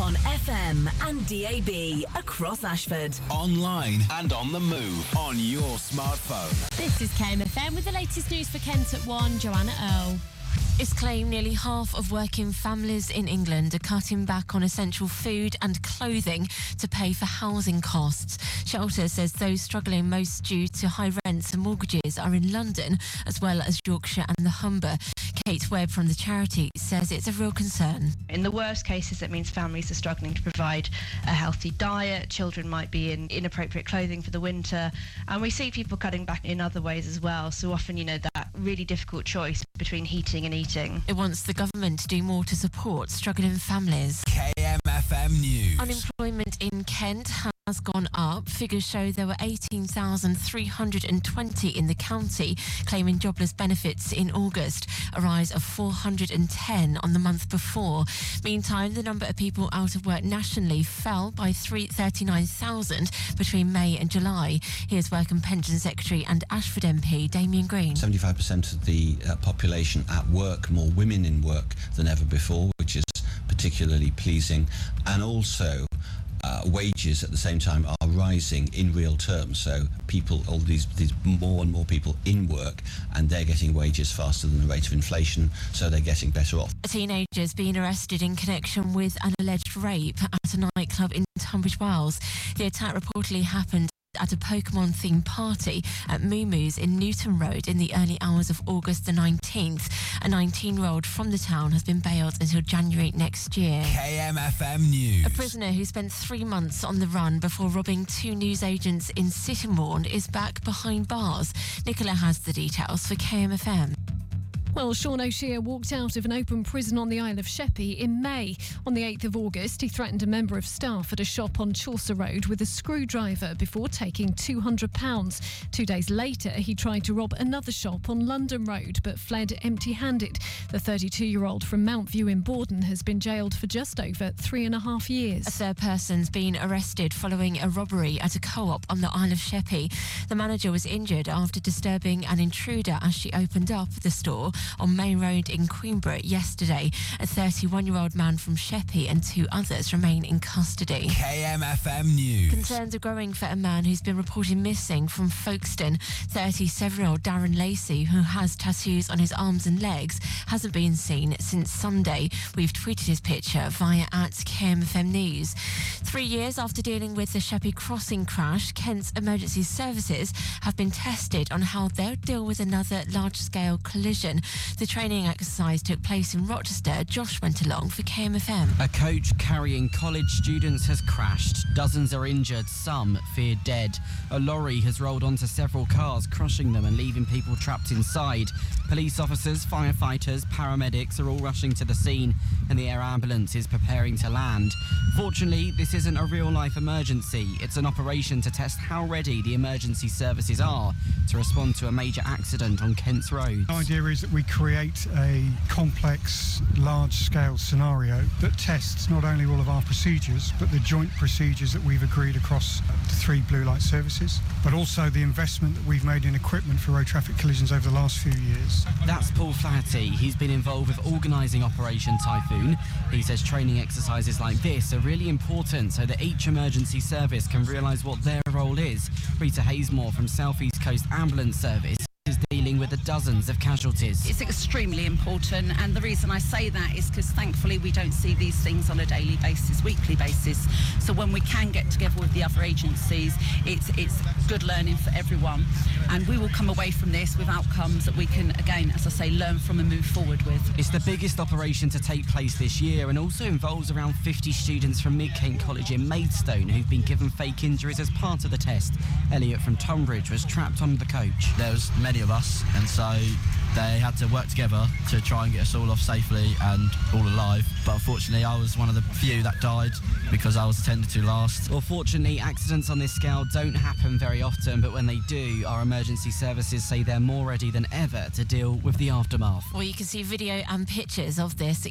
On FM and DAB across Ashford. Online and on the move on your smartphone. This is KMFM with the latest news for Kent at 1, Joanna Earle. It's claimed nearly half of working families in England are cutting back on essential food and clothing to pay for housing costs. Shelter says those struggling most due to high rents and mortgages are in London, as well as Yorkshire and the Humber. Kate Webb from the charity says it's a real concern. In the worst cases, it means families are struggling to provide a healthy diet. Children might be in inappropriate clothing for the winter. And we see people cutting back in other ways as well. So often, that really difficult choice between heating and eating. It wants the government to do more to support struggling families. KMFM News. Unemployment in Kent has gone up. Figures show there were 18,320 in the county claiming jobless benefits in August, a rise of 410 on the month before. Meantime, the number of people out of work nationally fell by 39,000 between May and July. Here's Work and Pension Secretary and Ashford MP Damien Green. 75% of the population at work, more women in work than ever before, which is particularly pleasing, and also wages at the same time are rising in real terms. So all these more and more people in work, and they're getting wages faster than the rate of inflation, so they're getting better off. A teenager's been arrested in connection with an alleged rape at a nightclub in Tunbridge Wells. The attack reportedly happened at a Pokemon-themed party at Moo Moo's in Newton Road in the early hours of August the 19th. A 19-year-old from the town has been bailed until January next year. KMFM News. A prisoner who spent 3 months on the run before robbing 2 newsagents in Sittingbourne is back behind bars. Nicola has the details for KMFM. Well, Sean O'Shea walked out of an open prison on the Isle of Sheppey in May. On the 8th of August, he threatened a member of staff at a shop on Chaucer Road with a screwdriver before taking £200. 2 days later, he tried to rob another shop on London Road but fled empty-handed. The 32-year-old from Mountview in Borden has been jailed for just over 3.5 years. A third person's been arrested following a robbery at a co-op on the Isle of Sheppey. The manager was injured after disturbing an intruder as she opened up the store on Main Road in Queenborough yesterday. A 31-year-old man from Sheppey and 2 others remain in custody. KMFM News. Concerns are growing for a man who's been reported missing from Folkestone. 37-year-old Darren Lacey, who has tattoos on his arms and legs, hasn't been seen since Sunday. We've tweeted his picture via @KMFM News. 3 years after dealing with the Sheppey Crossing crash, Kent's emergency services have been tested on how they'll deal with another large-scale collision. The training exercise took place in Rochester. Josh went along for KMFM. A coach carrying college students has crashed. Dozens are injured, some feared dead. A lorry has rolled onto several cars, crushing them and leaving people trapped inside. Police officers, firefighters, paramedics are all rushing to the scene, and the air ambulance is preparing to land. Fortunately, this isn't a real-life emergency. It's an operation to test how ready the emergency services are to respond to a major accident on Kent's roads. The idea is that we create a complex, large-scale scenario that tests not only all of our procedures, but the joint procedures that we've agreed across the 3 blue light services, but also the investment that we've made in equipment for road traffic collisions over the last few years. That's Paul Flaherty. He's been involved with organising Operation Typhoon. He says training exercises like this are really important so that each emergency service can realise what their role is. Rita Haysmore from South East Coast Ambulance Service is dealing with the dozens of casualties. It's extremely important, and the reason I say that is because thankfully we don't see these things on a daily basis, weekly basis. So when we can get together with the other agencies, it's good learning for everyone, and we will come away from this with outcomes that we can, again, as I say, learn from and move forward with. It's the biggest operation to take place this year, and also involves around 50 students from Mid-Kent College in Maidstone who've been given fake injuries as part of the test. Elliot from Tunbridge was trapped on the coach. There was many of us, and so they had to work together to try and get us all off safely and all alive. But unfortunately, I was one of the few that died because I was attended to last. Well, fortunately, accidents on this scale don't happen very often, but when they do, our emergency services say they're more ready than ever to deal with the aftermath. Well, you can see video and pictures of this at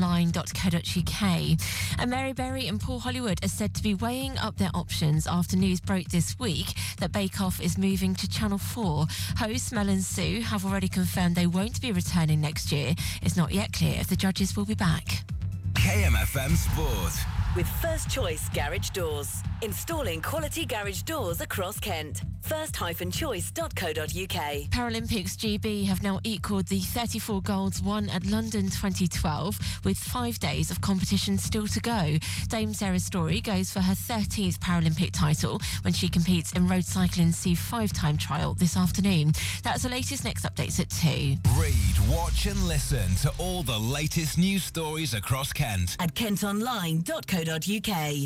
kentonline.co.uk. And Mary Berry and Paul Hollywood are said to be weighing up their options after news broke this week that Bake Off is moving to Channel 4. Hosts Mel and Sue have already confirmed they won't be returning next year. It's not yet clear if the judges will be back. KMFM Sport with First Choice Garage Doors. Installing quality garage doors across Kent. first-choice.co.uk. Paralympics GB have now equalled the 34 golds won at London 2012 with 5 days of competition still to go. Dame Sarah Story goes for her 13th Paralympic title when she competes in road cycling's C5 time trial this afternoon. That's the latest. Next updates at 2. Read, watch and listen to all the latest news stories across Kent At kentonline.co.uk.